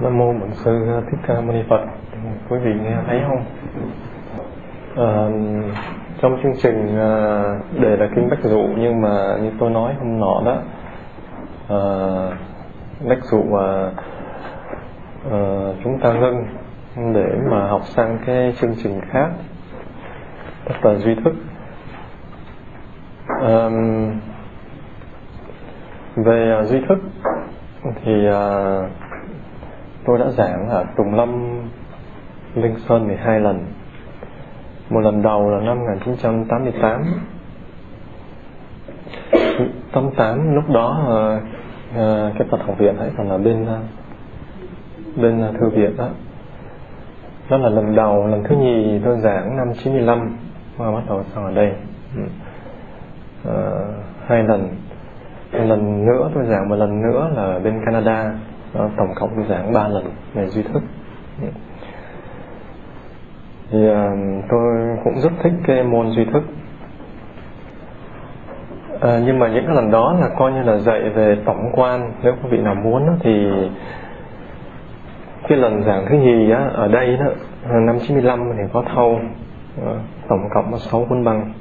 Nam mô Bổn Sư Thích Ca Mâu Ni Phật. Quý vị nghe thấy không? Trong chương trình đề là kinh Bách Dụ, nhưng mà như tôi nói hôm nọ đó, Bách Dụ chúng ta ngưng để mà học sang cái chương trình khác, tức là duy thức. Về duy thức thì tôi đã giảng ở Tùng Lâm, Linh Sơn 12 lần. Một lần đầu là năm 1988. 88 lúc đó cái Phật học viện ấy còn là bên thư viện đó. Đó là lần đầu. Lần thứ nhì tôi giảng năm 95 và bắt đầu sang ở đây. 2 lần. Một lần nữa tôi giảng một lần nữa là bên Canada. Tổng cộng tôi giảng 3 lần về duy thức. Thì tôi cũng rất thích cái môn duy thức. Nhưng mà những cái lần đó là coi như là dạy về tổng quan. Nếu quý vị nào muốn thì cái lần giảng thứ nhì á, ở đây đó, năm 95 thì có thâu, tổng cộng có 6 cuốn băng,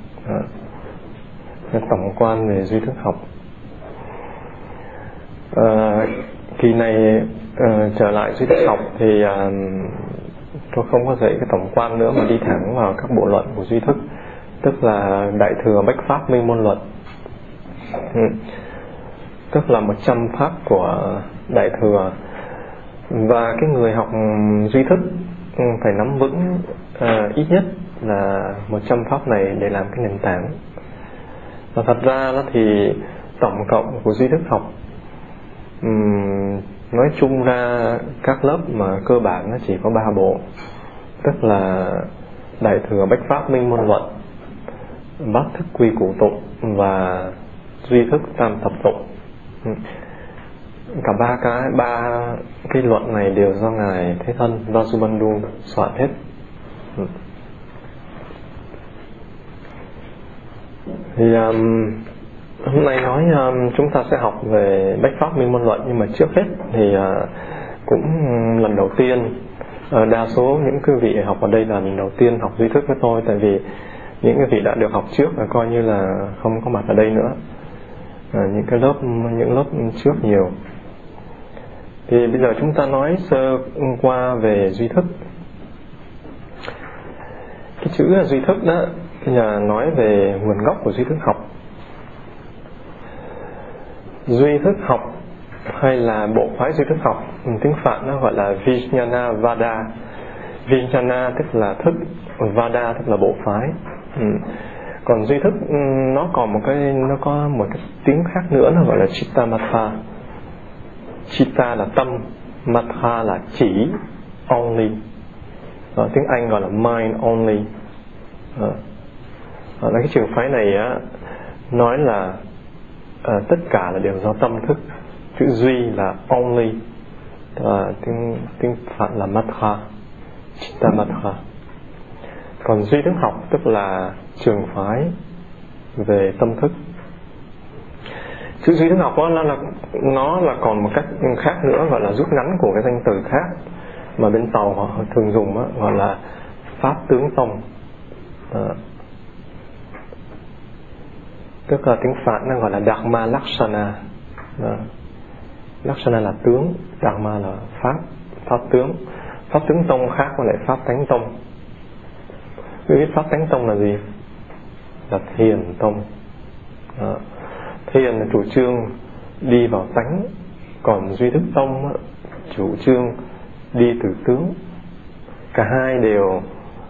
tổng quan về duy thức học. Kỳ này trở lại duy thức học thì tôi không có dạy cái tổng quan nữa mà đi thẳng vào các bộ luận của duy thức, tức là Đại Thừa Bách Pháp Minh Môn Luận, tức là 100 pháp của Đại Thừa. Và cái người học duy thức phải nắm vững ít nhất là 100 pháp này để làm cái nền tảng. Và thật ra đó thì tổng cộng của duy thức học, nói chung ra các lớp mà cơ bản nó chỉ có 3 bộ, tức là Đại Thừa Bách Pháp Minh Môn Luận, Bát Thức Quy Củ Tụng và Duy Thức Tam Thập Tụng. Cả ba cái luận này đều do Ngài Thế Thân Vasubandhu soạn hết. Thì hôm nay nói chúng ta sẽ học về Bách Pháp Minh Môn Luận, nhưng mà trước hết thì cũng lần đầu tiên, đa số những quý vị học ở đây là lần đầu tiên học duy thức với tôi, tại vì những quý vị đã được học trước là coi như là không có mặt ở đây nữa, những lớp trước nhiều. Thì bây giờ chúng ta nói sơ qua về duy thức. Cái chữ duy thức đó là nói về nguồn gốc của duy thức học. Duy thức học hay là bộ phái duy thức học, tiếng Phạn nó gọi là Vijnana Vada. Vijnana tức là thức, Vada tức là bộ phái. Còn duy thức nó có một cái tiếng khác nữa, nó gọi là Chitta Matha. Chitta là tâm, Matha là chỉ, only. Tiếng Anh gọi là mind only. Cái trường phái này á, nói là tất cả là đều do tâm thức. Chữ duy là only, tiếng Phạn là Matha, Chitta Matha. Còn duy thức học tức là trường phái về tâm thức. Chữ duy thức học đó, nó là còn một cách khác nữa, gọi là rút ngắn của cái danh từ khác mà bên Tàu họ thường dùng đó, gọi là Pháp Tướng Tông. Tức là tiếng Phạn nó gọi là Dharma Lakshana. Lakshana là tướng, Dharma là pháp tướng. Pháp tướng tông khác với lại Pháp tánh tông. Quý biết Pháp tánh tông là gì? Là thiền tông. Thiền là chủ trương đi vào tánh, còn duy thức tông chủ trương đi từ tướng. Cả hai đều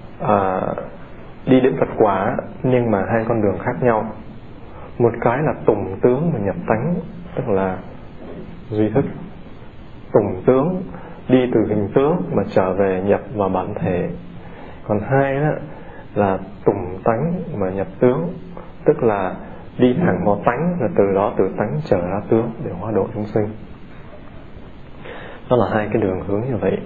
đi đến Phật quả, nhưng mà hai con đường khác nhau. Một cái là tùng tướng mà nhập tánh, tức là duy thức. Tùng tướng đi từ hình tướng mà trở về nhập vào bản thể. Còn hai đó là tùng tánh mà nhập tướng, tức là đi thẳng vào tánh, rồi từ đó từ tánh trở ra tướng để hóa độ chúng sinh. Đó là hai cái đường hướng như vậy.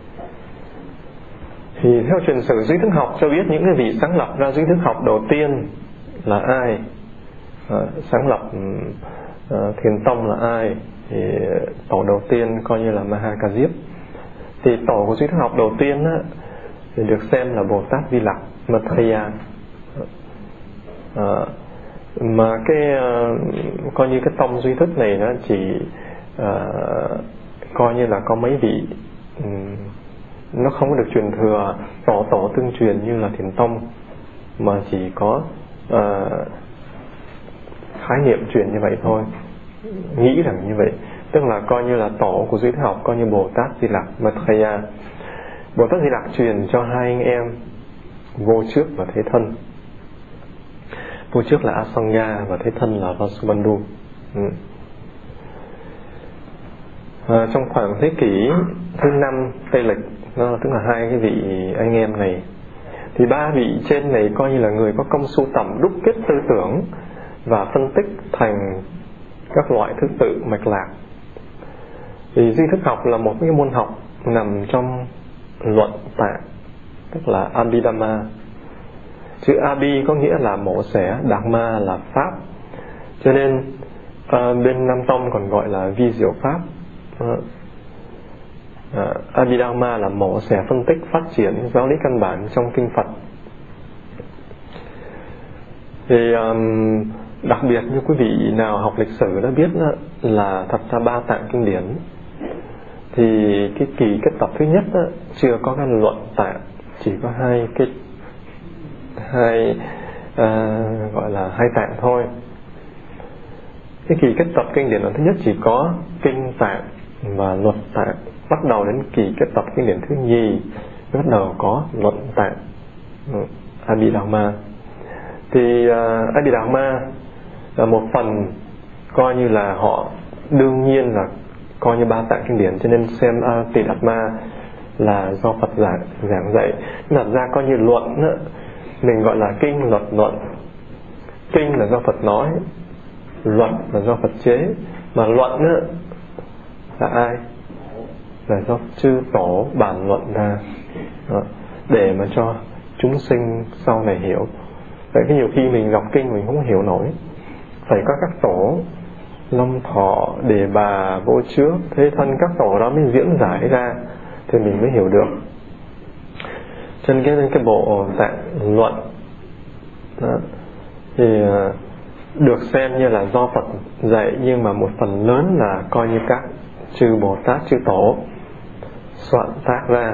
Thì theo truyền sử duy thức học cho biết những cái vị sáng lập ra duy thức học đầu tiên là ai, sáng lập thiền tông là ai. Thì tổ đầu tiên coi như là Mahakazip, Thì tổ của duy thức học đầu tiên á, thì được xem là Bồ Tát Di Lặc Maitreya. Mà coi như cái tông duy thức này nó chỉ coi như là có mấy vị, nó không có được truyền thừa tổ tương truyền như là Thiền tông, mà chỉ có khái niệm truyền như vậy thôi, nghĩ rằng như vậy. Tức là coi như là tổ của duy thức học coi như Bồ Tát Di Lặc Maitreya. Bồ Tát Di Lặc truyền cho hai anh em Vô Trước và Thế Thân. Vô Trước là Asanga và Thế Thân là Vasubandhu. Trong khoảng thế kỷ thứ 5 Tây Lịch, tức là hai cái vị anh em này, thì ba vị trên này coi như là người có công sưu tầm đúc kết tư tưởng và phân tích thành các loại thứ tự mạch lạc. Thì duy thức học là một cái môn học nằm trong luận tạng, tức là Abhidhamma. Chữ Abhi có nghĩa là mổ xẻ, Dhamma là pháp, cho nên bên Nam Tông còn gọi là vi diệu pháp. Abhidhamma là mổ xẻ, phân tích, phát triển giáo lý căn bản trong kinh Phật. Thì đặc biệt như quý vị nào học lịch sử đã biết đó, là thật ra ba tạng kinh điển thì cái kỳ kết tập thứ nhất đó, chưa có cái luận tạng, chỉ có gọi là hai tạng thôi. Cái kỳ kết tập kinh điển lần thứ nhất chỉ có kinh tạng và luật tạng. Bắt đầu đến kỳ kết tập kinh điển thứ nhì bắt đầu có luận tạng, Abhidhamma. Thì Abhidhamma là một phần coi như là họ đương nhiên là coi như ba tạng kinh điển, cho nên xem Abhidhamma là do Phật giảng dạy. Đặt ra coi như luận đó, mình gọi là kinh, luật, luận. Kinh là do Phật nói, luật là do Phật chế, mà luận đó là ai? Là do chư tổ bàn luận ra để mà cho chúng sinh sau này hiểu. Vậy cái nhiều khi mình đọc kinh mình không hiểu nổi, phải có các tổ Long Thọ, Đề Bà, Vô Trước, Thế Thân, các tổ đó mới diễn giải ra thì mình mới hiểu được. Cho nên cái bộ tạng luận đó, thì được xem như là do Phật dạy, nhưng mà một phần lớn là coi như các chư Bồ Tát, chư Tổ soạn tác ra.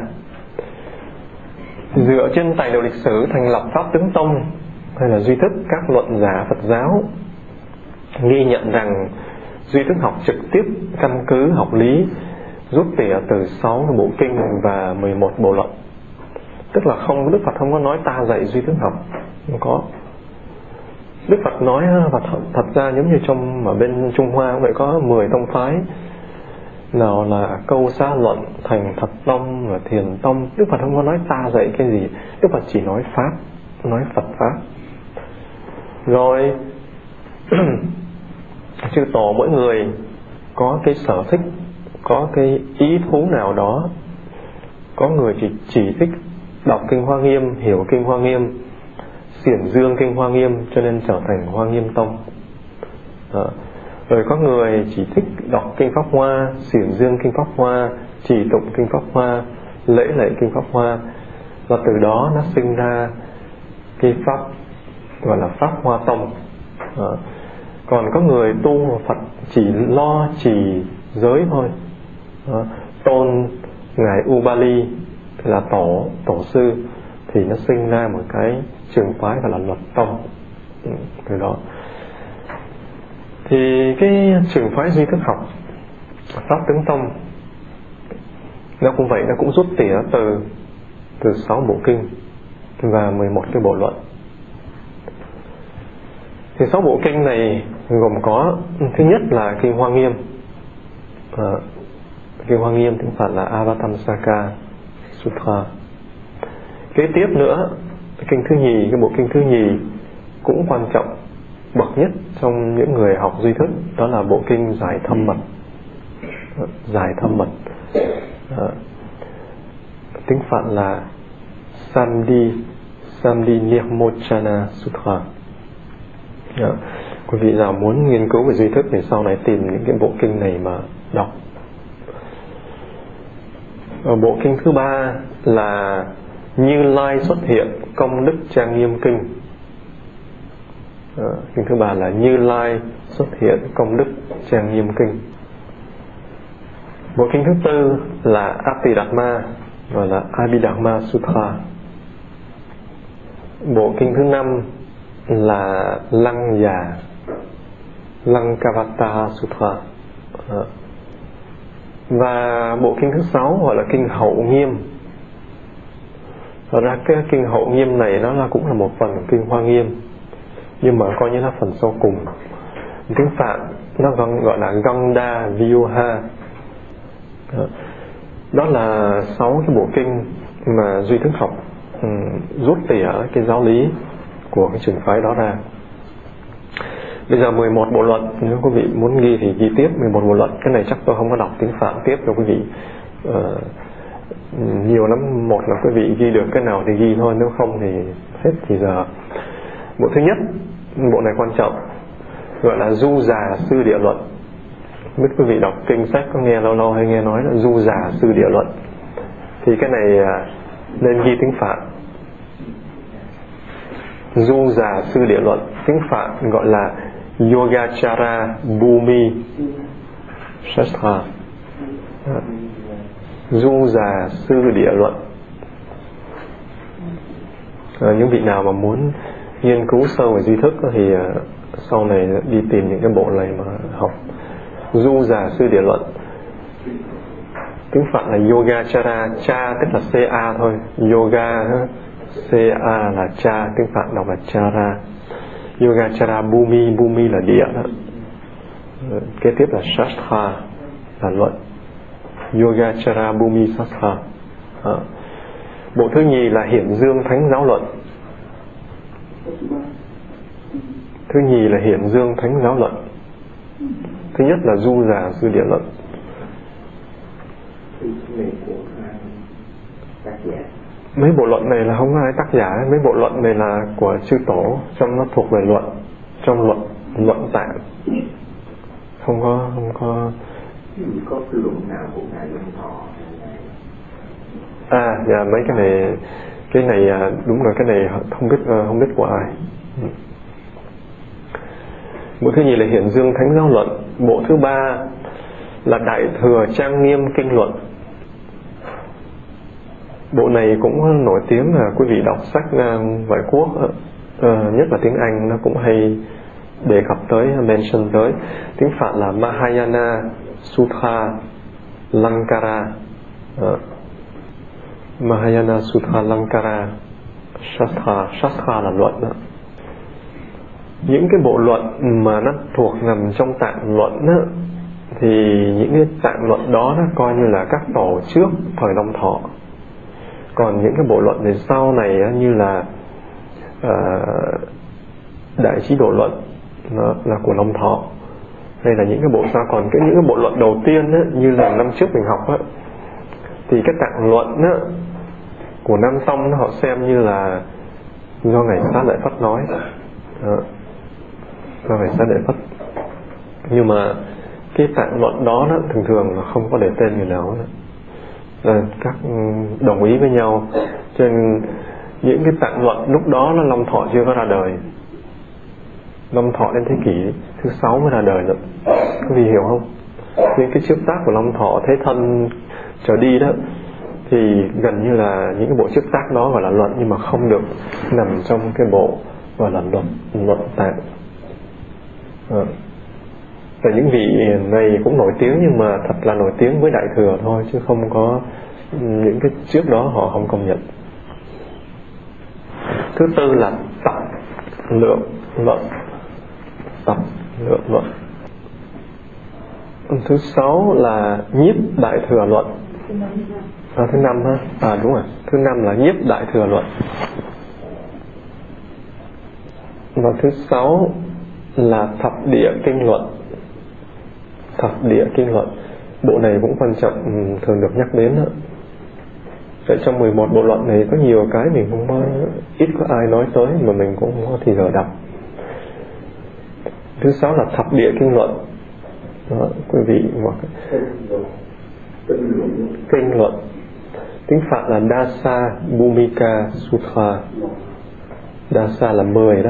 Dựa trên tài liệu lịch sử thành lập Pháp Tướng Tông hay là duy thức, các luận giả Phật giáo ghi nhận rằng duy thức học trực tiếp căn cứ học lý, rút tỉa từ 6 bộ kinh và 11 bộ luận. Tức là Đức Phật không có nói ta dạy duy thức học, không có. Đức Phật nói và thật ra giống như ở bên Trung Hoa vậy, có 10 tông phái, nào là Câu Xá Luận, Thành Thật Tông và Thiền Tông. Đức Phật không có nói ta dạy cái gì, Đức Phật chỉ nói pháp, nói Phật pháp. Rồi chư tổ mỗi người có cái sở thích, có cái ý thú nào đó. Có người chỉ thích đọc kinh Hoa Nghiêm, hiểu kinh Hoa Nghiêm, xiển dương kinh Hoa Nghiêm, cho nên trở thành Hoa Nghiêm Tông. Rồi có người chỉ thích đọc kinh Pháp Hoa, xiển dương kinh Pháp Hoa, trì tụng kinh Pháp Hoa, lễ lệ kinh Pháp Hoa, và từ đó nó sinh ra cái pháp gọi là Pháp Hoa Tông. Còn có người tu Phật chỉ lo trì giới thôi, tôn ngài Ubali là tổ sư, thì nó sinh ra một cái trường phái gọi là Luật Tông. Từ đó thì cái trường phái duy thức học Pháp Tướng Tông nó cũng vậy, nó cũng rút tỉa từ 6 bộ kinh và 11 cái bộ luận. Thì 6 bộ kinh này gồm có, thứ nhất là kinh Hoa Nghiêm. Kinh Hoa Nghiêm tiếng Phật là Avatamsaka Sutra. Kế tiếp nữa, kinh thứ nhì, cái bộ kinh thứ nhì cũng quan trọng bậc nhất trong những người học duy thức, đó là bộ kinh Giải Thâm Mật. Giải Thâm Mật tiếng Phạn là Samdi Nirmochana Sutra. Quý vị nào muốn nghiên cứu về duy thức thì sau này tìm những cái bộ kinh này mà đọc. Ở bộ kinh thứ 3 là Như Lai xuất hiện công đức trang nghiêm kinh. Kinh thứ 3 là Như Lai xuất hiện công đức trang nghiêm kinh. Bộ kinh thứ 4 là Abhidhamma, gọi là Abhidhamma Sutra. Bộ kinh thứ 5 là Lăng Già, Lankavata Sutra. Và bộ kinh thứ 6 gọi là kinh Hậu Nghiêm. Thật ra cái kinh Hậu Nghiêm này nó là cũng là một phần của kinh Hoa Nghiêm, nhưng mà coi như là phần sau cùng. Tiếng Phạn nó gọi là Ganda Vyuha. Đó là 6 cái bộ kinh mà Duy Thức học rút tỉa cái giáo lý của cái trường phái đó ra. Bây giờ 11 bộ luận, nếu quý vị muốn ghi thì ghi tiếp 11 bộ luận. Cái này chắc tôi không có đọc tiếng Phạn tiếp cho quý vị. Nhiều lắm, một là quý vị ghi được cái nào thì ghi thôi, nếu không thì hết thì giờ. Bộ thứ nhất, bộ này quan trọng, gọi là Du Già Sư Địa Luận. Biết quý vị đọc kinh sách có nghe lâu lâu hay nghe nói là Du Già Sư Địa Luận, thì cái này nên ghi tiếng Phạn. Du Già Sư Địa Luận, tiếng Phạn gọi là Yogacara Bhumi Shastra. Du Già Sư Địa Luận. Những vị nào mà muốn nghiên cứu sâu về duy thức thì sau này đi tìm những cái bộ này mà học. Du Già Sư Địa Luận, tiếng Phạn là Yogacara, cha tức là ca thôi, yoga ca là cha, tiếng Phạn đọc là chara. Yogacara Bhumi, Bhumi là địa đó. Kế tiếp là Shastra là luận, Yogacara Bhumi Shastra. Bộ thứ nhì là Hiển Dương Thánh Giáo Luận. Thứ nhì là Hiển Dương Thánh Giáo Luận. Thứ nhất là Du Già Sư Địa Luận. Mấy bộ luận này là không có ai tác giả. Mấy bộ luận này là của chư tổ, trong nó thuộc về luận, trong luận tạng. Không có cái luận nào của ngài Long Thọ? Dạ, mấy cái này đúng rồi, cái này không biết của ai. Bộ thứ nhì là Hiển Dương Thánh Giáo Luận. Bộ thứ 3 là Đại Thừa Trang Nghiêm Kinh Luận. Bộ này cũng nổi tiếng, là quý vị đọc sách ngoại quốc, nhất là tiếng Anh, nó cũng hay đề cập tới, mention tới. Tiếng Phạn là Mahayana Sutra Lankara. Mahayana Sutra Lankara Shastra là luận đó. Những cái bộ luận mà nó thuộc nằm trong tạng luận đó, thì những cái tạng luận đó nó coi như là các tổ trước thời Long Thọ. Còn những cái bộ luận về sau này như là Đại Trí Độ Luận là của Long Thọ. Đây là những cái bộ sau. Còn những cái bộ luận đầu tiên như là năm trước mình học thì cái tạng luận của Nam Tông họ xem như là do Ngài Xá Lợi Phất nói, do Ngài Xá Lợi Phất. Nhưng mà cái tạng luận đó thường thường là không có để tên người nào hết. Các đồng ý với nhau. Cho nên những cái tạng luận lúc đó là Long Thọ chưa có ra đời. Long Thọ đến thế kỷ thứ 6 mới ra đời nữa. Quý vị hiểu không? Những cái trước tác của Long Thọ Thế Thân trở đi đó, thì gần như là những cái bộ trước tác đó gọi là luận, nhưng mà không được nằm trong cái bộ gọi là luận tạng. Và những vị này cũng nổi tiếng, nhưng mà thật là nổi tiếng với Đại Thừa thôi, chứ không có những cái trước đó họ không công nhận. Thứ tư là Tập Lượng Luận. Tập Lượng Luận. Thứ 6 là Nhiếp Đại Thừa Luận. Thứ 5 ha? Đúng rồi, thứ 5 là Nhiếp Đại Thừa Luận. Và thứ 6 là Thập Địa Kinh Luận. Thập Địa Kinh Luận. Bộ này cũng quan trọng, thường được nhắc đến đó. Tại trong 11 bộ luận này có nhiều cái mình không có, ít có ai nói tới, mà mình cũng không có thì giờ đọc. Thứ 6 là Thập Địa Kinh Luận. Đó, quý vị hoặc Kinh Luận. Tiếng Phạn là Dasa Bhumika Sutra. Dasa là 10 đó.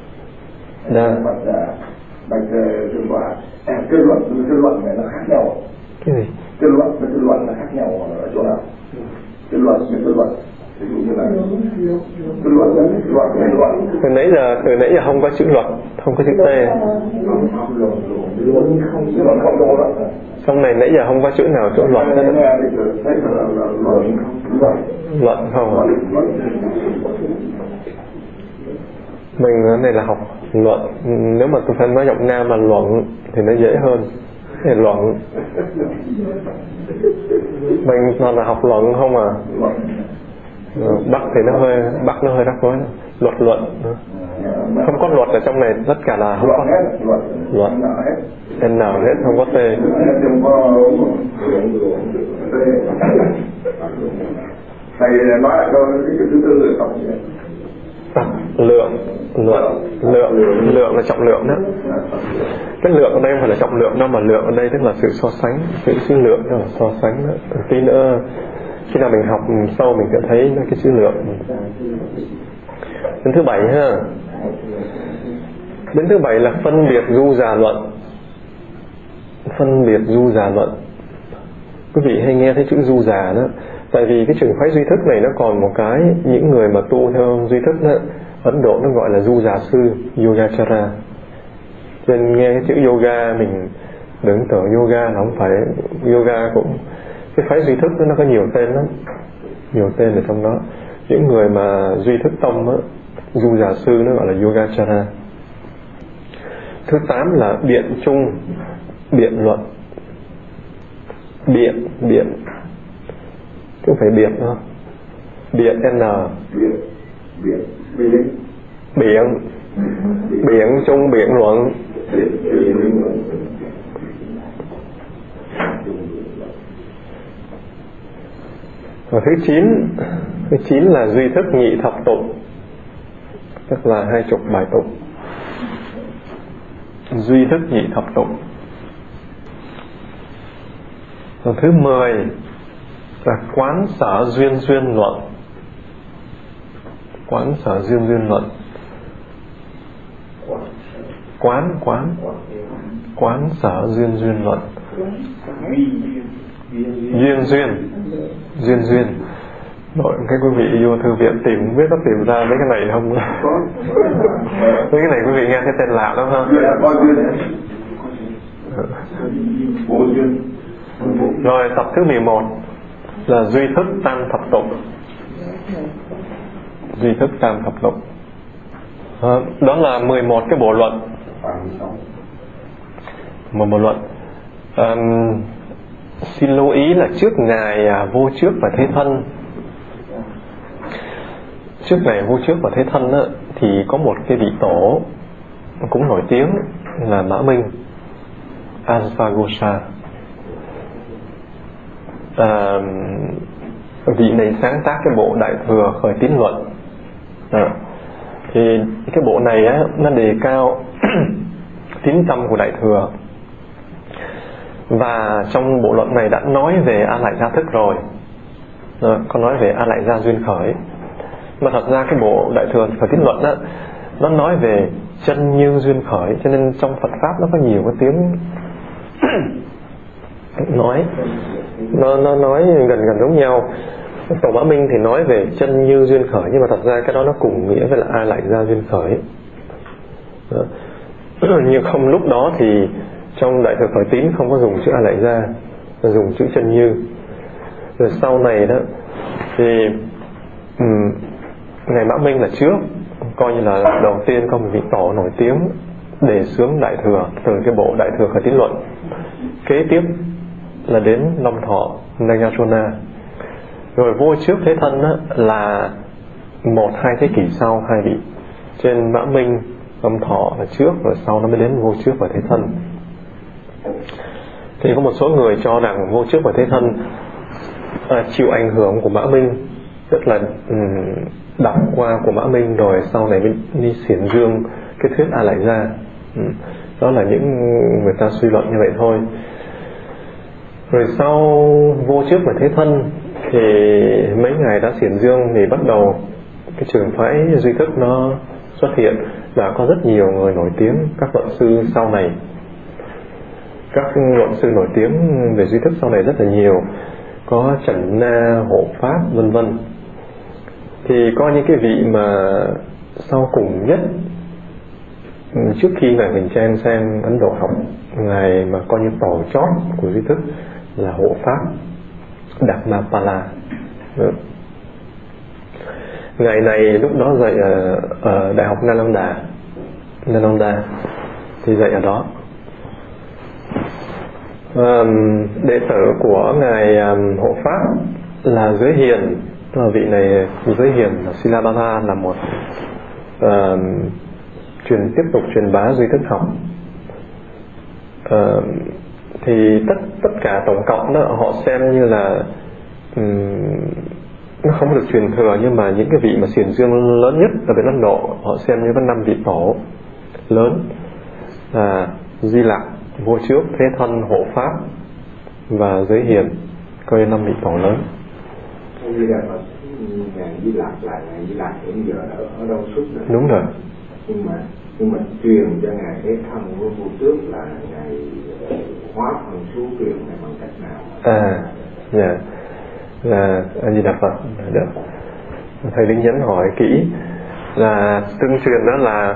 Cái luận này nó khác nhau. Cái gì? Cái luận nó khác nhau ở chỗ nào? Cái luận với cái luận. Ví dụ như là cái luận. Từ nãy giờ không có chữ luật, không có chữ T. Trong này nãy giờ không có chữ nào chữ luật hết. Luận không à? Mình này là học luận. Nếu mà tôi phải nói giọng Nam là luận thì nó dễ hơn. Cái luận mình toàn là học luận không à. Bắc thì nó hơi rắc rối. Luận không có luật ở trong này, tất cả là không có luật n hết, không có t. Thầy nói lại câu cái thứ tư là trọng gì? Lượng là trọng lượng đó. Cái lượng ở đây không phải là trọng lượng đâu, mà lượng ở đây tức là sự so sánh. Chữ lượng đó là so sánh đó. Tí nữa khi nào mình học sâu mình sẽ thấy cái chữ lượng. Đến thứ 7 ha. Đến thứ 7 là phân biệt du già luận. Phân biệt du già luận. Quý vị hay nghe thấy chữ du già đó. Tại vì cái trường phái duy thức này nó còn một cái, những người mà tu theo duy thức đó, Ấn Độ nó gọi là du già sư, Yogachara. Cho nên nghe cái chữ yoga mình đừng tưởng yoga là không phải. Yoga cũng, cái phái duy thức đó, nó có nhiều tên lắm, nhiều tên ở trong đó. Những người mà duy thức tông đó, du già sư nó gọi là Yogachara. Thứ 8 là biện chung, biện luận. Biện chứ không phải biện đâu. Biện n. Biện chung, biện luận. Và thứ 9 là duy thức nhị thập tụng, tức là 20 bài tụng. Duy thức nhị thập tụng. Và thứ 10 là quán sở duyên luận. Quán sở duyên luận. Quán sở duyên luận. Duyên. Rồi cái quý vị vô thư viện tìm không biết có tìm ra mấy cái này không? Mấy cái này quý vị nghe cái tên lạ lắm ha. Rồi tập thứ 11 là duy thức tam thập tụng. Duy thức tam thập tụng. Đó là 11 cái bộ luận. Một bộ luận. Xin lưu ý là trước ngày Vô Trước và Thế Thân, trước ngày Vô Trước và Thế Thân á, thì có một cái vị tổ cũng nổi tiếng là Mã Minh, Asvaghosha. Vị này sáng tác cái bộ Đại Thừa Khởi Tín Luận. Thì cái bộ này á, nó đề cao tín tâm của Đại Thừa. Và trong bộ luận này đã nói về A Lại Gia Thức rồi, có nói về A Lại Gia Duyên Khởi. Mà thật ra cái bộ Đại Thừa Khởi Tín Luận á, nó nói về chân như duyên khởi. Cho nên trong Phật Pháp nó có nhiều cái tiếng nói, nó nói gần giống nhau. Tổ Mã Minh thì nói về chân như duyên khởi, nhưng mà thật ra cái đó nó cùng nghĩa với là A Lại Gia Duyên Khởi. Nhưng không, lúc đó thì trong Đại Thừa Khởi Tín không có dùng chữ A Lại Gia, mà dùng chữ chân như. Rồi sau này đó thì Ngài Mã Minh là trước, coi như là đầu tiên có một vị tổ nổi tiếng đề xướng Đại Thừa từ cái bộ Đại Thừa Khởi Tín Luận. Kế tiếp là đến Long Thọ Nagarjuna. Rồi Vô Trước Thế Thân á, là 1-2 thế kỷ sau hai vị. Trên Mã Minh, Long Thọ là trước, rồi sau nó mới đến Vô Trước và Thế Thân. Thì có một số người cho rằng Vô Trước và Thế Thân chịu ảnh hưởng của Mã Minh, tức là đọc qua của Mã Minh rồi sau này mới đi xiển dương cái thuyết A Lại Gia. Đó là những người ta suy luận như vậy thôi. Rồi sau Vô Trước và Thế Thân Thì mấy ngài đã xiển dương thì bắt đầu cái trường phái duy thức nó xuất hiện, và có rất nhiều người nổi tiếng, các luận sư sau này, các luận sư nổi tiếng về duy thức sau này rất là nhiều, có Trần Na, Hộ Pháp vân vân. Thì có những cái vị mà sau cùng nhất, trước khi ngài Huỳnh Trang sang Ấn Độ học, ngài mà coi như tổ chót của duy thức là Hộ Pháp Dharmapala. Ngài này lúc đó dạy ở Đại học Nalanda, thì dạy ở đó. Đệ tử của ngài Hộ Pháp là Giới Hiền. Vị này Giới Hiền Silabhata là một tiếp tục truyền bá duy thức học. Thì tất cả tổng cộng đó, họ xem như là nó không được truyền thừa, nhưng mà những cái vị mà xiển dương lớn nhất ở bên Ấn Độ, họ xem như có 5 vị tổ lớn là Di Lặc, Vô Trước, Thế Thân, Hộ Pháp và Giới Hiền, coi như 5 vị tổ lớn. Ngài Di Lặc là ngài Di Lặc hiện giờ ở đâu suốt rồi? Đúng rồi. Nhưng mà truyền cho ngài Thế Thân với Vô Trước là ngài hóa thần xuống truyền này bằng cách nào? Là A Di Đà Phật. Được. Thầy Linh Nhấn hỏi kỹ là tương truyền đó là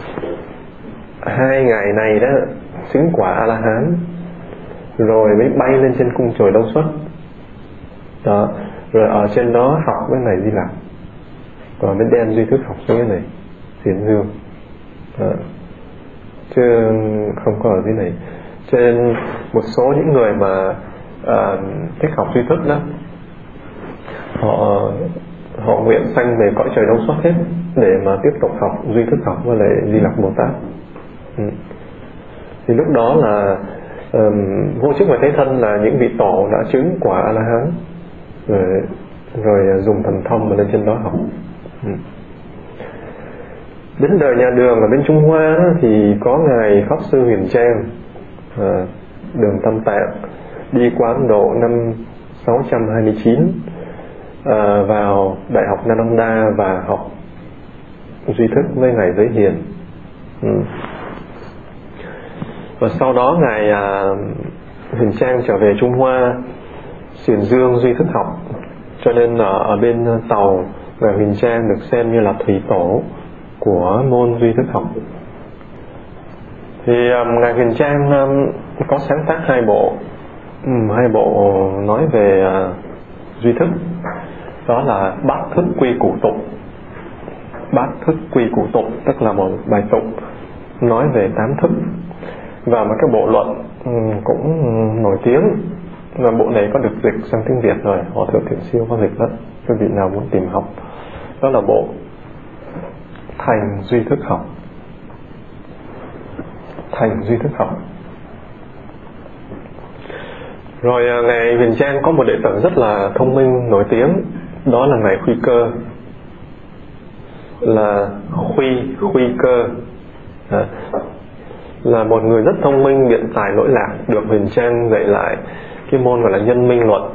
hai ngài này đó chứng quả A La Hán rồi mới bay lên trên cung chồi Đông Xuất đó, rồi ở trên đó học với ngài Di Lặc, rồi mới đem duy thức học xuống cái này xiển dương đó. Chứ không có ở dưới này. Cho nên một số những người mà thích học duy thức đó, họ nguyện sanh về cõi trời Đông Xuất hết để mà tiếp tục học duy thức học với lại Di Lặc Bồ Tát. Thì lúc đó là Vô Trước và Thế Thân là những vị tổ đã chứng quả A La Hán, rồi dùng thần thông mà lên trên đó học. Đến đời nhà Đường ở bên Trung Hoa đó, thì có ngài Pháp Sư Huyền Trang, Đường Tam Tạng, đi qua Ấn Độ năm 629, vào Đại học Nalanda và học duy thức với ngài Giới Hiền. Và sau đó ngài Huyền Trang trở về Trung Hoa xiển dương duy thức học, cho nên ở bên Tàu, ngài Huyền Trang được xem như là thủy tổ của môn duy thức học. Thì ngài Huyền Trang có sáng tác hai bộ nói về duy thức, đó là Bát Thức Quy Củ Tụng. Bát Thức Quy Củ Tụng tức là một bài tụng nói về 8 thức, và một cái bộ luận cũng nổi tiếng, và bộ này có được dịch sang tiếng Việt rồi, Hòa Thượng Thiện Siêu có dịch đó, quý vị nào muốn tìm học. Đó là bộ Thành Duy Thức Học. Thành Duy Thức Học. Rồi ngài Huyền Trang có một đệ tử rất là thông minh nổi tiếng, đó là ngài Khuy Cơ, là Khuy Cơ, là một người rất thông minh, biện tài lỗi lạc, được Huyền Trang dạy lại cái môn gọi là Nhân Minh Luận.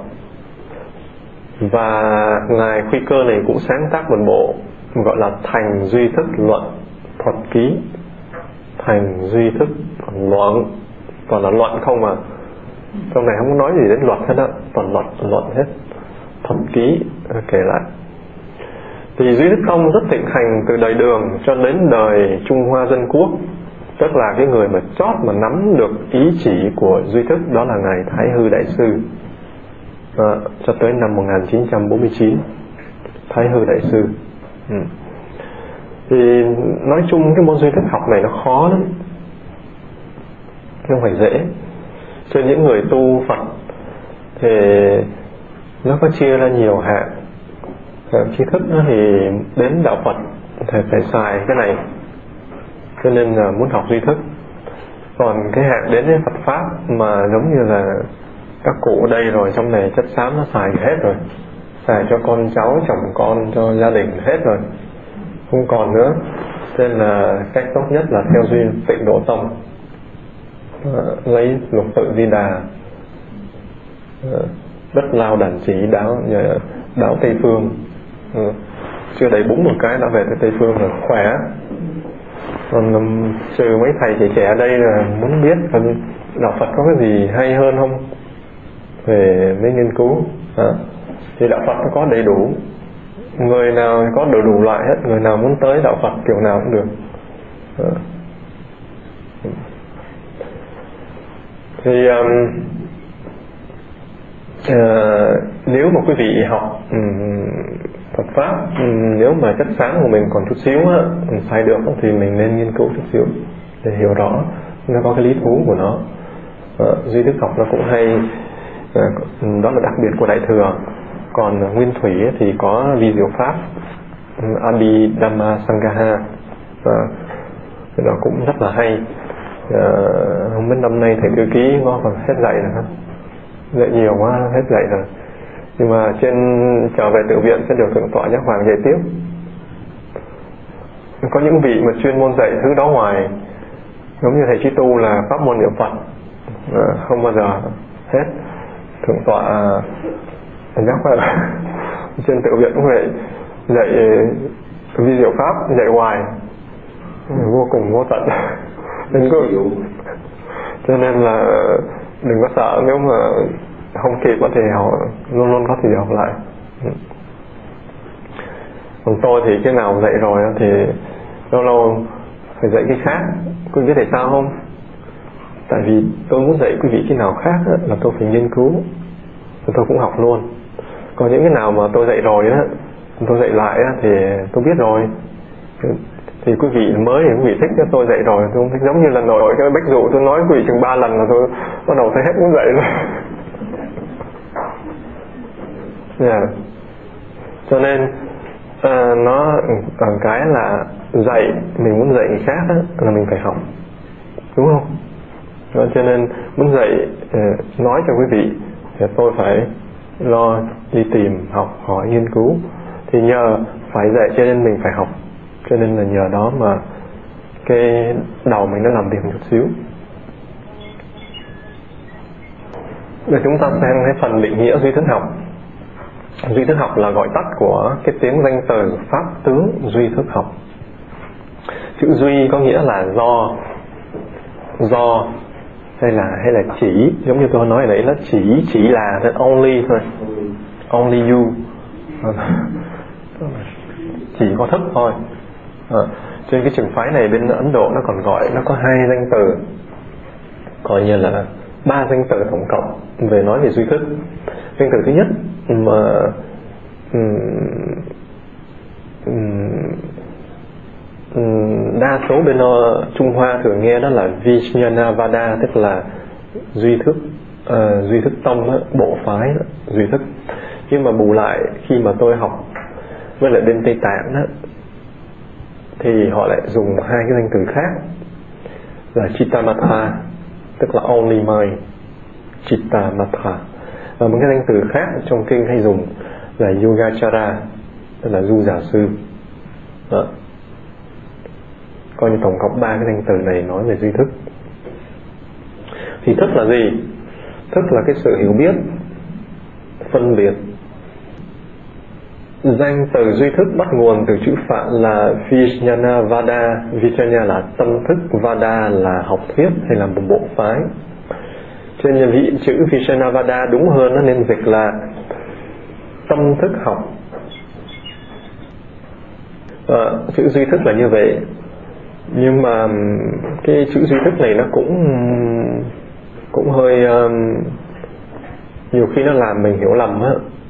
Và ngài Khuy Cơ này cũng sáng tác một bộ gọi là Thành Duy Thức Luận Thuật Ký. Thành Duy Thức Luận, toàn là luận không mà, trong này không có nói gì đến luật hết á, toàn luận hết. Thuật Ký kể lại. Thì duy thức tông rất thịnh hành từ đời Đường cho đến đời Trung Hoa Dân Quốc, tức là cái người mà chót mà nắm được ý chỉ của duy thức đó là ngài Thái Hư Đại Sư, cho tới năm 1949. Thái Hư Đại Sư. Thì nói chung cái môn duy thức học này nó khó lắm, không phải dễ. Cho những người tu Phật thì nó có chia ra nhiều hạng. Tri thức thì đến đạo Phật thì phải xài cái này, cho nên là muốn học duy thức. Còn cái hạng đến với Phật Pháp mà giống như là các cụ ở đây rồi, trong này chất xám nó xài hết rồi, xài cho con cháu, chồng con, cho gia đình hết rồi, không còn nữa. Cho nên là cách tốt nhất là theo duy Tịnh Độ Tông, lấy Lục Tự Di Đà đất lao đàn chỉ đáo Tây Phương. Chưa đầy búng một cái đã về tới Tây Phương rồi, khỏe. Còn trừ mấy thầy trẻ trẻ ở đây là muốn biết đạo Phật có cái gì hay hơn không về mấy nghiên cứu. Thì đạo Phật nó có đầy đủ, người nào có đủ loại hết, người nào muốn tới đạo Phật kiểu nào cũng được. Thì nếu mà quý vị học Phật pháp, nếu mà chất xám của mình còn chút xíu á, xài được thì mình nên nghiên cứu chút xíu để hiểu rõ nó có cái lý thú của nó. Duy thức học nó cũng hay, đó là đặc biệt của Đại Thừa. Còn Nguyên Thủy thì có vi diệu pháp Abhidhamma Sangaha, nó cũng rất là hay. Không biết năm nay thầy Tư Ký có còn hết dạy nữa không? Dạy nhiều quá hết dạy rồi. Nhưng mà trên trở về tự viện sẽ được Thượng tọa Giác Hoàng dạy tiếp. Có những vị mà chuyên môn dạy thứ đó ngoài, giống như thầy Chí Tu là pháp môn niệm Phật, không bao giờ hết. Thượng tọa Giác Hoàng trên tự viện cũng vậy, dạy vi diệu pháp, dạy hoài vô cùng vô tận. Cho nên là đừng có sợ, nếu mà không kịp có thể học, luôn luôn có thể học lại. Còn tôi thì cái nào dạy rồi thì lâu lâu phải dạy cái khác. Quý vị biết tại sao không? Tại vì tôi muốn dạy quý vị cái nào khác là tôi phải nghiên cứu, tôi cũng học luôn. Còn những cái nào mà tôi dạy rồi tôi dạy lại thì tôi biết rồi. Thì quý vị mới thì quý vị thích, tôi dạy rồi tôi không thích. Giống như lần rồi cái Bách Dụ tôi nói quý vị chừng 3 lần là tôi bắt đầu thấy hết muốn dạy rồi. Cho nên nó còn cái là dạy, mình muốn dạy người khác là mình phải học, đúng không? Đó, cho nên muốn dạy, nói cho quý vị thì tôi phải lo đi tìm học hỏi nghiên cứu. Thì nhờ phải dạy cho nên mình phải học, cho nên là nhờ đó mà cái đầu mình nó làm việc một chút xíu. Để chúng ta xem cái phần định nghĩa duy thức học. Duy thức học là gọi tắt của cái tiếng danh từ pháp tướng duy thức học. Chữ duy có nghĩa là do hay là chỉ, giống như tôi nói đấy, nó chỉ là only thôi, only you, chỉ có thức thôi. Trên cái trường phái này bên Ấn Độ nó còn gọi, nó có 2 danh từ, coi như là 3 danh từ tổng cộng về nói về duy thức. Danh từ thứ nhất mà đa số bên Trung Hoa thường nghe đó là Vijnanavada, tức là duy thức tông, bộ phái duy thức. Nhưng mà bù lại khi mà tôi học với lại bên Tây Tạng thì họ lại dùng 2 cái danh từ khác là Chittamatra, tức là only mind, Chittamatra. Và một cái danh từ khác trong kinh hay dùng là Yogacara, tức là du giả sư. Đó. Coi như tổng cộng 3 cái danh từ này nói về duy thức. Thì thức là gì? Thức là cái sự hiểu biết, phân biệt. Danh từ duy thức bắt nguồn từ chữ Phạn là Vijnanavada. Vijnana là tâm thức, Vada là học thuyết hay là một bộ phái. Cho nên vị chữ Vijnanavada đúng hơn nó nên dịch là tâm thức học. Chữ duy thức là như vậy. Nhưng mà cái chữ duy thức này nó cũng hơi nhiều khi nó làm mình hiểu lầm á.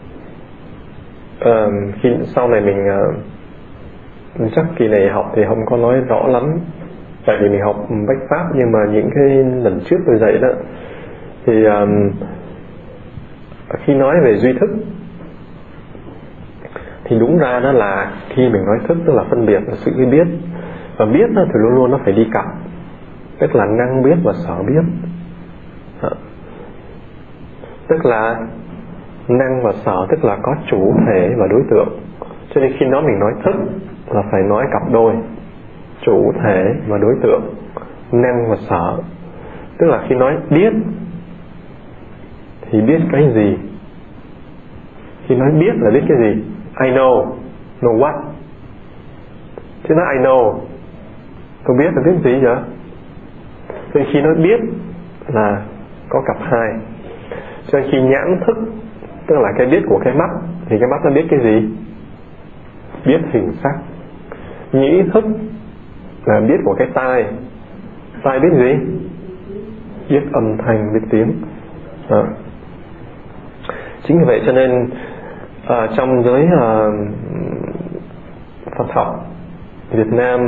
Khi sau này mình chắc kỳ này học thì không có nói rõ lắm, tại vì mình học Bách Pháp. Nhưng mà những cái lần trước tôi dạy đó thì khi nói về duy thức thì đúng ra đó là khi mình nói thức tức là phân biệt, là sự biết. Và biết thì luôn luôn nó phải đi cặp, tức là năng biết và sở biết. Tức là năng và sở tức là có chủ thể và đối tượng. Cho nên khi đó mình nói thức là phải nói cặp đôi, chủ thể và đối tượng, năng và sở. Tức là khi nói biết thì biết cái gì, Khi nói biết là biết cái gì? I know what. Chứ nói I know, tôi biết là biết gì vậy? Nên khi nói biết là có cặp hai. Cho nên khi nhãn thức, tức là cái biết của cái mắt, thì cái mắt nó biết cái gì? Biết hình sắc. Nhĩ thức là biết của cái tai. Tai biết gì? Biết âm thanh, biết tiếng. Đó. Chính vì vậy cho nên trong giới Phật học Việt Nam,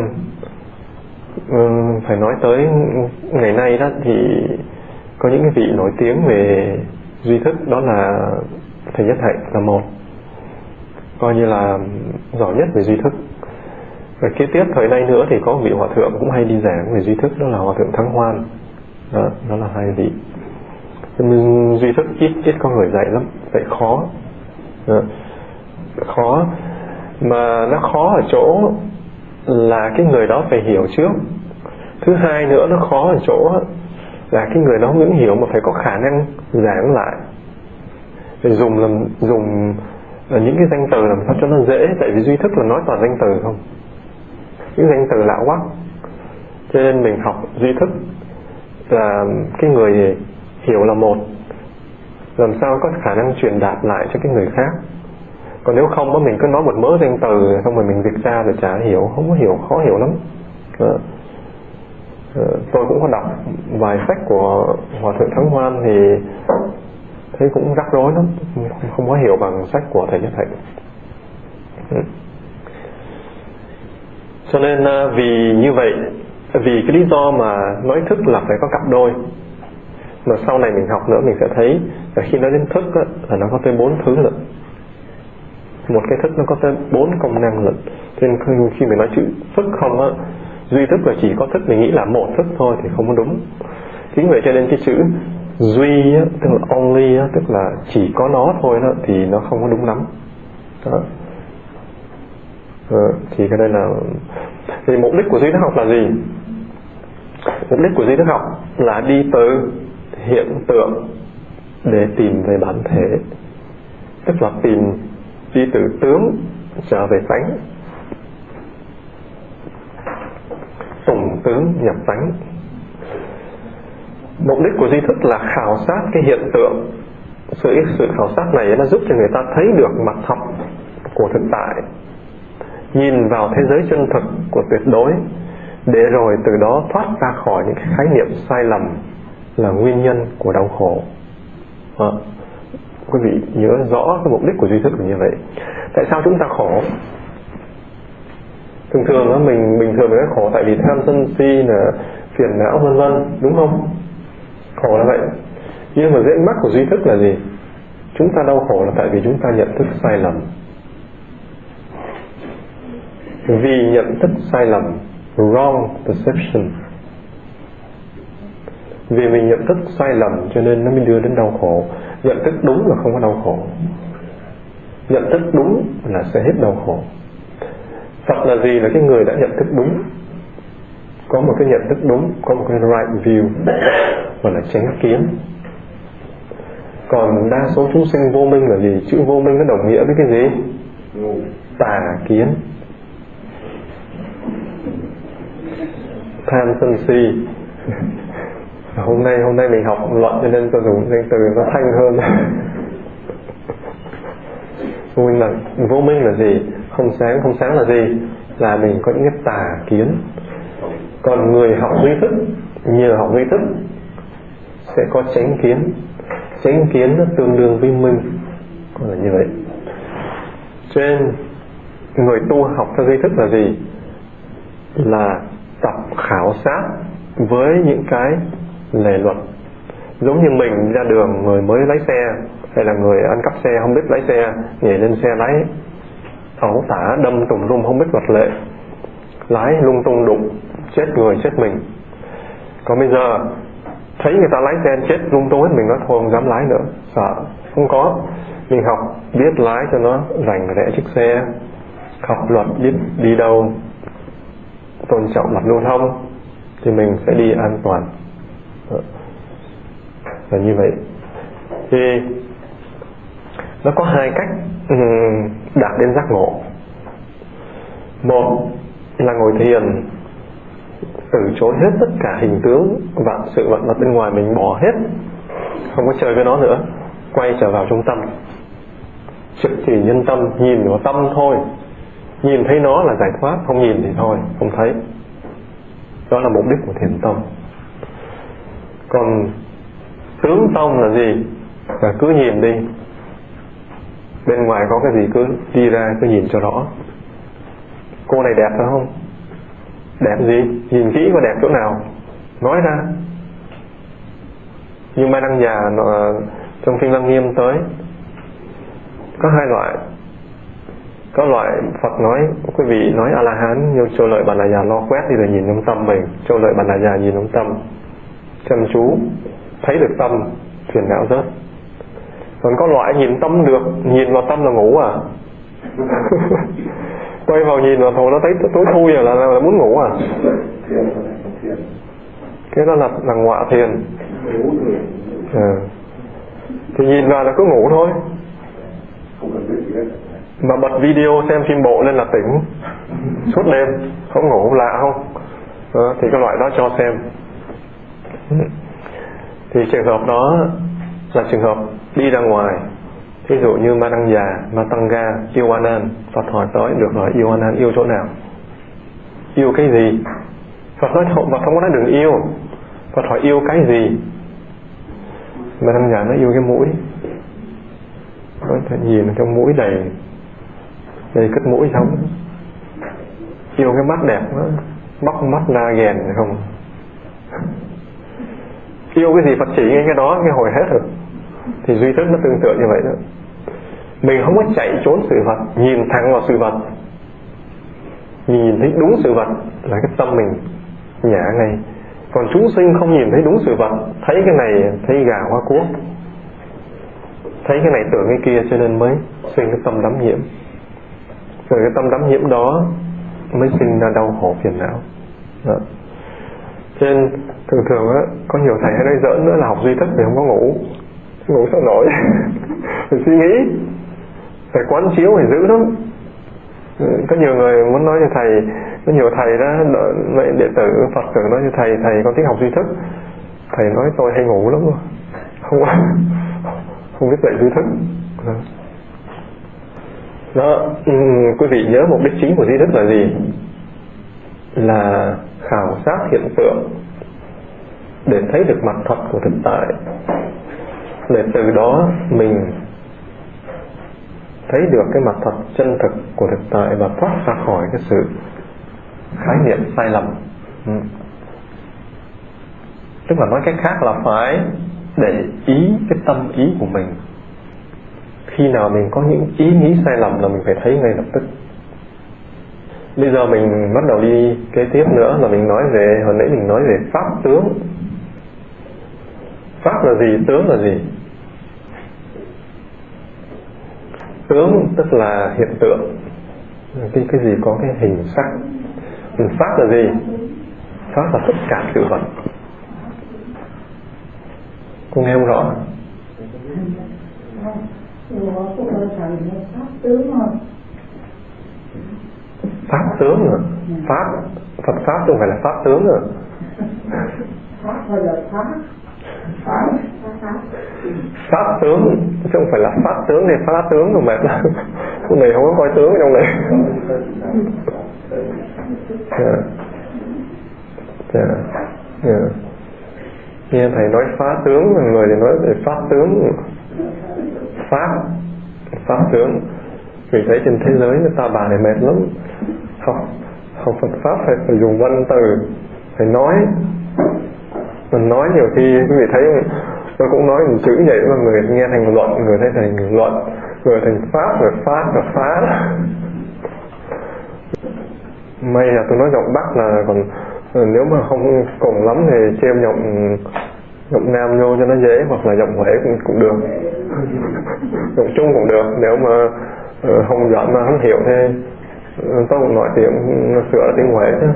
phải nói tới ngày nay đó, thì có những cái vị nổi tiếng về duy thức, đó là Thầy Nhất Hạnh là một, coi như là giỏi nhất về duy thức. Và kế tiếp thời nay nữa thì có vị hòa thượng cũng hay đi giảng về duy thức, đó là Hòa thượng Thắng Hoan. Đó là hai vị. Duy thức ít có người dạy lắm, dạy khó. Khó mà nó khó ở chỗ là cái người đó phải hiểu trước. Thứ hai nữa, nó khó ở chỗ là cái người đó không những hiểu mà phải có khả năng giảng lại, phải dùng những cái danh từ làm sao cho nó dễ. Tại vì duy thức là nói toàn danh từ không, những danh từ lạ quá. Cho nên mình học duy thức là cái người hiểu là một, làm sao có khả năng truyền đạt lại cho cái người khác. Còn nếu không đó, mình cứ nói một mớ danh từ xong rồi mình dịch ra rồi chả hiểu, không có hiểu, khó hiểu lắm. Tôi cũng có đọc vài sách của Hòa thượng Thắng Hoan thì thấy cũng rắc rối lắm, không có hiểu bằng sách của Thầy Nhất Hạnh. Cho nên vì như vậy, vì cái lý do mà nói thức là phải có cặp đôi, mà sau này mình học nữa mình sẽ thấy là khi nói đến thức á, là nó có tới 4 thứ lận. Một cái thức nó có tới 4 công năng lận. Cho nên khi mình nói chữ thức không á, duy thức là chỉ có thức, mình nghĩ là một thức thôi thì không có đúng. Chính vậy cho nên cái chữ duy á, tức là only á, tức là chỉ có nó thôi đó, thì nó không có đúng lắm. Đó. Thì cái đây là thì mục đích của duy thức học là gì? Mục đích của duy thức học là đi từ hiện tượng để tìm về bản thể, tức là đi từ tướng trở về tánh, tùng tướng nhập tánh. Mục đích của duy thức là khảo sát cái hiện tượng. Sự khảo sát này nó giúp cho người ta thấy được mặt thật của thực tại, nhìn vào thế giới chân thực của tuyệt đối, để rồi từ đó thoát ra khỏi những cái khái niệm sai lầm là nguyên nhân của đau khổ. Quý vị nhớ rõ cái mục đích của duy thức là như vậy. Tại sao chúng ta khổ? Thường thường đó, mình bình thường mình khổ tại vì tham sân si, là phiền não vân vân, đúng không? Khổ là vậy. Nhưng mà dễ mắc của duy thức là gì? Chúng ta đau khổ là tại vì chúng ta nhận thức sai lầm. Vì nhận thức sai lầm, wrong perception, vì mình nhận thức sai lầm cho nên nó mới đưa đến đau khổ. Nhận thức đúng là không có đau khổ. Nhận thức đúng là sẽ hết đau khổ. Phật là gì? Là cái người đã nhận thức đúng, có một cái nhận thức đúng, có một cái right view, gọi là chánh kiến. Còn đa số chúng sinh vô minh là gì? Chữ vô minh nó đồng nghĩa với cái gì? Tà kiến, tham sân si. Hôm nay mình học luận cho nên tôi dùng danh từ nó thanh hơn. Vô minh là gì? Không sáng là gì? Là mình có những cái tà kiến. Còn người học duy thức, nhờ học duy thức sẽ có chánh kiến. Chánh kiến nó tương đương với minh, còn là như vậy. Cho nên người tu học theo duy thức là gì? Là tập khảo sát với những cái lề luật. Giống như mình ra đường, người mới lái xe hay là người ăn cắp xe không biết lái xe, nhảy lên xe lái ẩu tả đâm tùm lum không biết luật lệ, lái lung tung đụng chết người chết mình. Còn bây giờ thấy người ta lái xe chết lung tung hết, mình nói thôi không dám lái nữa, sợ. Không có, mình học biết lái cho nó rành rẽ chiếc xe, học luật biết đi đâu, tôn trọng luật lưu thông thì mình sẽ đi an toàn. Là như vậy. Thì nó có hai cách đạt đến giác ngộ. Một là ngồi thiền, từ chối hết tất cả hình tướng và sự vật ở bên ngoài, mình bỏ hết, không có chơi với nó nữa, quay trở vào trung tâm, trực chỉ nhân tâm, nhìn vào tâm thôi. Nhìn thấy nó là giải thoát, không nhìn thì thôi, không thấy. Đó là mục đích của thiền tông. Còn tướng tông là gì? Là cứ nhìn đi, bên ngoài có cái gì cứ đi ra, cứ nhìn cho rõ. Cô này đẹp phải không? Đẹp gì? Nhìn kỹ có đẹp chỗ nào, nói ra. Nhưng Mai Đăng Già trong Kinh Lăng Nghiêm tới, có hai loại. Có loại Phật nói, quý vị nói A-la-hán, nhưng Châu Lợi Bản Đà Già lo quét đi rồi nhìn trong tâm mình. Châu Lợi Bản Đà Già nhìn trong tâm, chăm chú, thấy được tâm, phiền não rớt. Còn có loại nhìn tâm được, nhìn vào tâm là ngủ à. Quay vào nhìn vào thôi nó thấy tối thui rồi là muốn ngủ à. Cái đó là ngọa thiền. Thì nhìn vào là cứ ngủ thôi. Mà bật video xem phim bộ lên là tỉnh suốt đêm, không ngủ, lạ không? Thì cái loại đó cho xem. Thì trường hợp đó là trường hợp đi ra ngoài. Ví dụ như Ma Đăng Già, Ma Tăng Ga yêu A Nan, Phật hỏi tới, được rồi, yêu A Nan yêu chỗ nào? Yêu cái gì? Phật không có nói đừng yêu. Phật hỏi yêu cái gì? Ma Đăng Già nó yêu cái mũi. Nó nhìn trong mũi đầy cất mũi sống. Yêu cái mắt đẹp đó, bóc mắt la ghèn không? Yêu cái gì Phật chỉ ngay cái đó, nghe hồi hết rồi. Thì duy thức nó tương tự như vậy đó. Mình không có chạy trốn sự vật, nhìn thẳng vào sự vật, nhìn thấy đúng sự vật là cái tâm mình nhả ngay. Còn chúng sinh không nhìn thấy đúng sự vật, thấy cái này thấy gà hóa cuốc, thấy cái này tưởng cái kia, cho nên mới sinh cái tâm đắm nhiễm. Rồi cái tâm đắm nhiễm đó mới sinh ra đau khổ phiền não đó. Cho nên thường á, có nhiều thầy ở đây giỡn nữa là học duy thức thì không có ngủ sao nổi. Phải suy nghĩ, phải quán chiếu, phải giữ lắm. Có nhiều người muốn nói cho thầy, có nhiều thầy đó, đệ tử Phật tử nói cho thầy con thích học duy thức. Thầy nói tôi hay ngủ lắm rồi, không biết dạy duy thức đó. Quý vị nhớ mục đích chính của duy thức là gì? Là khảo sát hiện tượng để thấy được mặt thật của thực tại, để từ đó mình thấy được cái mặt thật chân thực của thực tại và thoát ra khỏi cái sự khái niệm sai lầm. Tức là nói cách khác là phải để ý cái tâm ý của mình. Khi nào mình có những ý nghĩ sai lầm là mình phải thấy ngay lập tức. Bây giờ mình bắt đầu đi kế tiếp nữa là mình nói về, hồi nãy mình nói về pháp tướng. Pháp là gì? Tướng là gì? Tướng tức là hiện tượng, cái gì có cái hình sắc. Pháp là gì? Pháp là tất cả sự vật. Cô nghe không rõ? Pháp tướng à? Pháp, Phật Pháp không phải là Pháp tướng à? Pháp hay là Pháp? Pháp tướng, chứ không phải là Pháp tướng này, Pháp tướng rồi mệt lắm. Con này không có coi tướng ở trong này. Nghe thầy nói phá tướng, người thì nói về pháp tướng. Pháp tướng. Vì thấy trên thế giới người ta bà này mệt lắm. Học Phật Pháp phải dùng văn từ, phải nói. Mình nói nhiều khi quý vị thấy, tôi cũng nói một chữ vậy mà người nghe thành luận, người thấy thành luận, người thành pháp, rồi phát, rồi phá. May là tôi nói giọng Bắc là còn, nếu mà không cùng lắm thì chêm giọng Nam vô cho nó dễ, hoặc là giọng Huế cũng được. Giọng Trung cũng được, nếu mà không giọng mà không hiểu thì tôi cũng nói tiếng sửa tiếng Huế chứ.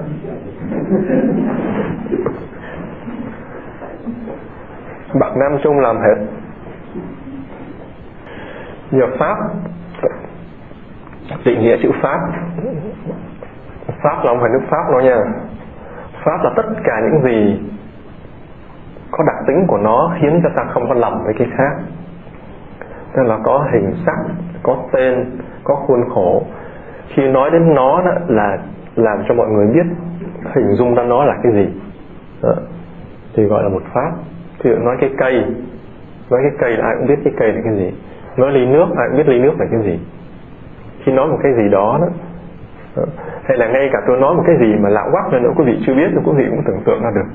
Bắc Nam Trung làm hết. Giờ định nghĩa chữ pháp. Pháp là không phải nước Pháp đâu nha. Pháp là tất cả những gì có đặc tính của nó khiến cho ta không có lầm với cái khác. Tức là có hình sắc, có tên, có khuôn khổ. Khi nói đến nó đó là làm cho mọi người biết hình dung ra nó là cái gì đó, thì gọi là một pháp. Thì nói cái cây, nói cái cây là ai cũng biết cái cây là cái gì. Nói ly nước, ai cũng biết ly nước là cái gì. Khi nói một cái gì đó, hay là ngay cả tôi nói một cái gì mà lạ quắc nữa quý vị chưa biết thì quý vị cũng tưởng tượng ra được.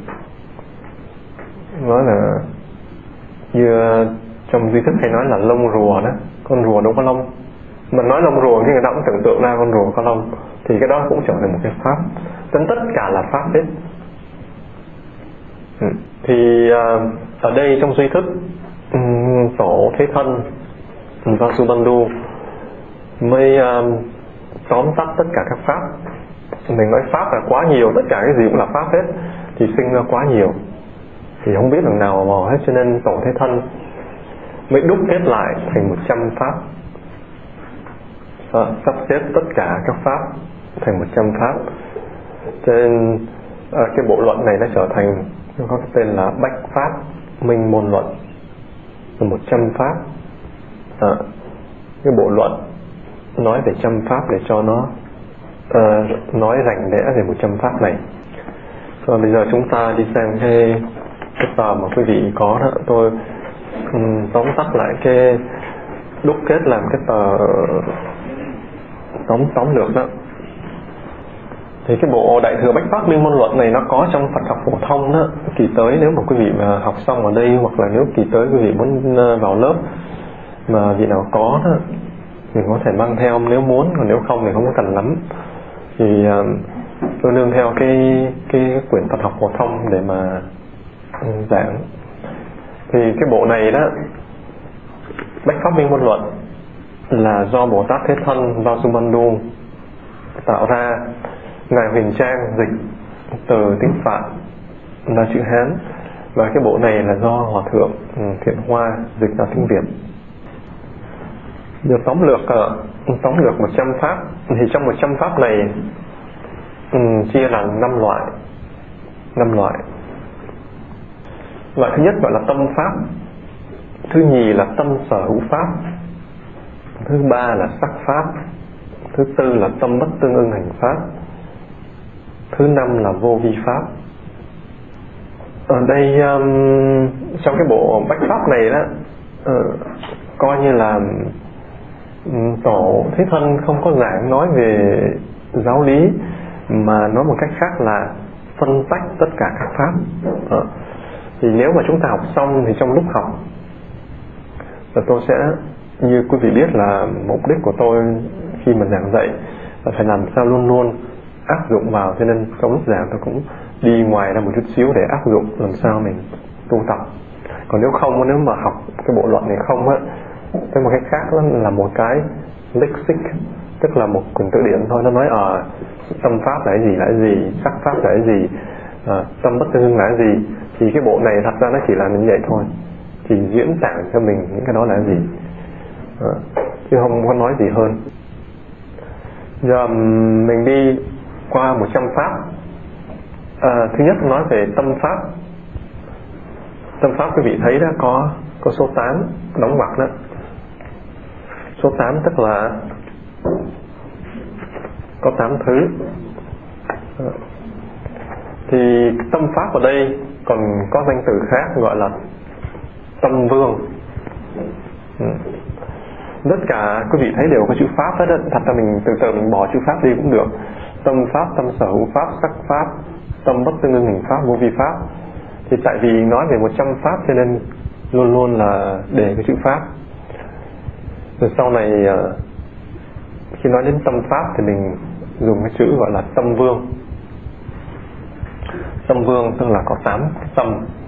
Nói là như trong duy thức hay nói là lông rùa đó, con rùa đâu có lông. Mình nói lông rùa thì người ta cũng tưởng tượng ra con rùa có lông. Thì cái đó cũng trở thành một cái pháp. Tất cả là pháp hết. Thì ở đây trong duy thức, Tổ Thế Thân Vasubandhu mới tóm tắt tất cả các pháp. Mình nói pháp là quá nhiều, tất cả cái gì cũng là pháp hết, thì sinh ra quá nhiều, thì không biết lần nào mà hết. Cho nên Tổ Thế Thân mới đúc kết lại thành 100 pháp, sắp xếp tất cả các pháp thành 100 pháp. Cho nên cái bộ luận này nó trở thành, nó có cái tên là Bách Pháp Minh Môn Luận, là 100 pháp. Cái bộ luận nói về 100 pháp để cho nó nói rành rẽ về 100 pháp này. Rồi bây giờ chúng ta đi xem cái tờ mà quý vị có đó. Tôi tóm tắt lại cái đúc kết làm cái tờ tóm lược đó. Thì cái bộ Đại Thừa Bách Pháp Minh Môn Luận này nó có trong Phật học phổ thông đó. Kỳ tới nếu mà quý vị mà học xong ở đây, hoặc là nếu kỳ tới quý vị muốn vào lớp mà vị nào có đó, mình có thể mang theo nếu muốn, còn nếu không thì không có cần lắm. Thì tôi nương theo cái quyển Phật học phổ thông để mà giảng. Thì cái bộ này đó, Bách Pháp Minh Môn Luận, là do Bồ Tát Thế Thân Vasubandhu tạo ra. Ngài Huyền Trang dịch từ tiếng Phạn ra chữ Hán, và cái bộ này là do Hòa Thượng Thiện Hoa dịch ra tiếng Việt. Được tóm lược 100 pháp. Thì trong 100 pháp này chia là 5 loại. 5 loại. Loại thứ nhất gọi là tâm pháp, thứ nhì là tâm sở hữu pháp, thứ ba là sắc pháp, thứ tư là tâm bất tương ưng hành pháp, thứ năm là vô vi pháp. Ở đây trong cái bộ Bách Pháp này đó, coi như là Tổ Thế Thân không có giảng nói về giáo lý, mà nói một cách khác là phân tách tất cả các pháp. Thì nếu mà chúng ta học xong thì trong lúc học là tôi sẽ, như quý vị biết là mục đích của tôi khi mà giảng dạy là phải làm sao luôn luôn áp dụng vào. Cho nên trong lúc giảng tôi cũng đi ngoài ra một chút xíu để áp dụng làm sao mình tu tập. Còn nếu không, nếu mà học cái bộ luận này không á, cái một cái khác là một cái lexic, tức là một quyển tự điển thôi. Nó nói tâm pháp là cái gì, sắc pháp là cái gì, tâm bất tương ưng là cái gì. Thì cái bộ này thật ra nó chỉ là như vậy thôi, chỉ diễn tả cho mình những cái đó là cái gì, chứ không có nói gì hơn. Giờ mình đi qua 100 pháp. Thứ nhất nói về tâm pháp. Tâm pháp quý vị thấy đó, có số 8 đóng ngoặc đó. Số 8 tức là có 8 thứ. Thì tâm pháp ở đây còn có danh từ khác gọi là tâm vương. Tất cả quý vị thấy đều có chữ pháp hết đó. Thật ra mình từ từ mình bỏ chữ pháp đi cũng được. Tâm pháp, tâm sở hữu pháp, sắc pháp, tâm bất tương ưng hành pháp, vô vi pháp. Thì tại vì nói về 100 pháp cho nên luôn luôn là để cái chữ pháp. Rồi sau này khi nói đến tâm pháp thì mình dùng cái chữ gọi là tâm vương. Tâm vương tức là có 8 tâm.